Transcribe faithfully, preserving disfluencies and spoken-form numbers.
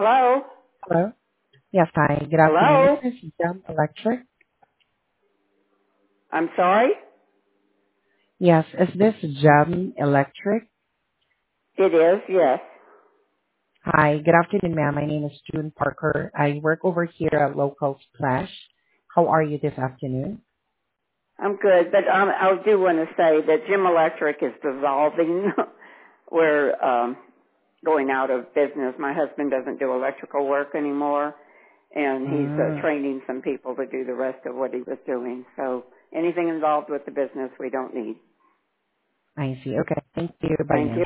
Hello? Hello? Yes, hi. Good afternoon. Hello? This is Jam Electric. I'm sorry? Yes, is this Jam Electric? It is, yes. Hi, good afternoon, ma'am. My name is June Parker. I work over here at Local Splash. How are you this afternoon? I'm good, but um, I do want to say that Jim Electric is dissolving. We're um, going out of business. My husband doesn't do electrical work anymore, and he's uh, Mm, training some people to do the rest of what he was doing. So anything involved with the business we don't need. I see. Okay. Thank you. Bye Thank now. you.